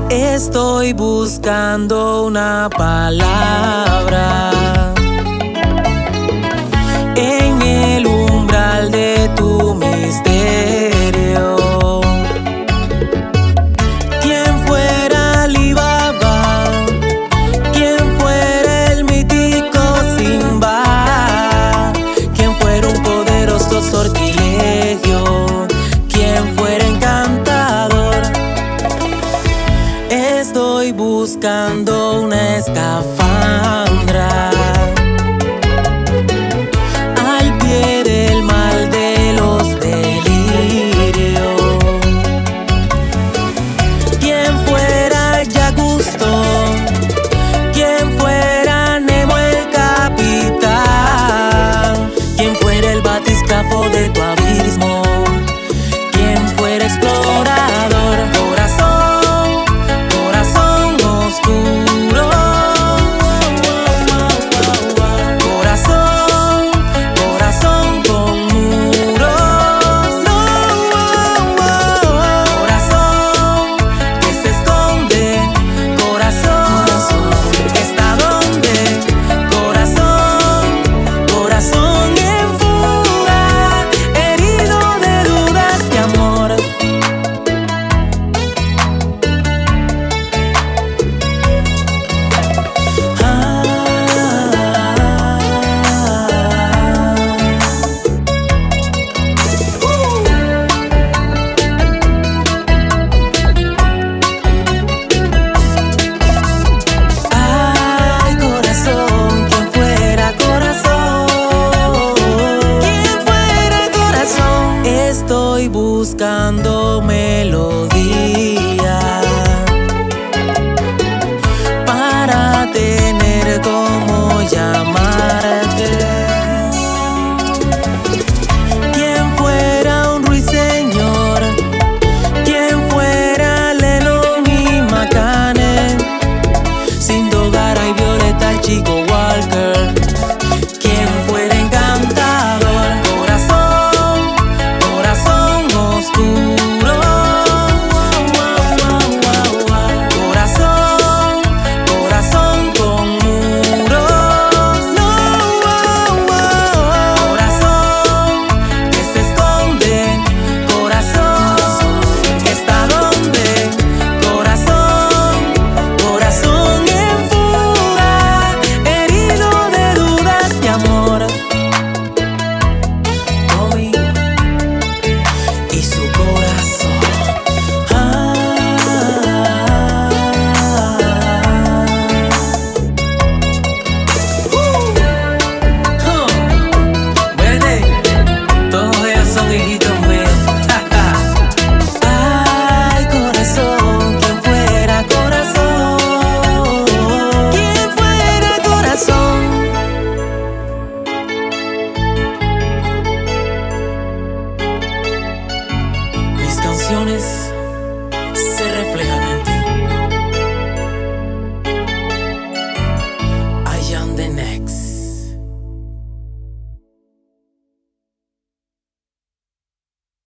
Estoy buscando una palabra en el umbral de tu misterio. ¿Quién fuera Alibaba? ¿Quién fuera el mítico Simba? ¿Quién fuera un poderoso sortilegio? ¿Quién fuera encantador? Estoy buscando una escafandra al pie del mal de los delirios. ¿Quién fuera ya Gusto? ¿Quién fuera Nemo el capitán? ¿Quién fuera el batiscafo de tu abismo? ¿Quién fuera explorador? Corazón, corazón oscuro. Corazón, corazón con muros. Corazón que se esconde. Corazón que está donde. Corazón, corazón en fuga, herido de dudas de amor. Ay, corazón, ¿quién fuera corazón? ¿Quién fuera corazón? Estoy buscando melodía para tener como llamarte. ¿Quién fuera un ruiseñor? ¿Quién fuera Lennon y McCartney? Sin Dogara y Violeta, Chico Walker. ¿Quién fuera encantador? Corazón, corazón oscuro. Corazón, corazón con muros. Corazón que se esconde. Corazón que está donde. Corazón, corazón en fuga, herido de dudas de amor. Tommy y su corazón. Verde, todos ellos son hijitos míos. Ay, corazón, ¿quién fuera corazón? ¿Quién fuera corazón? Mis canciones se reflejan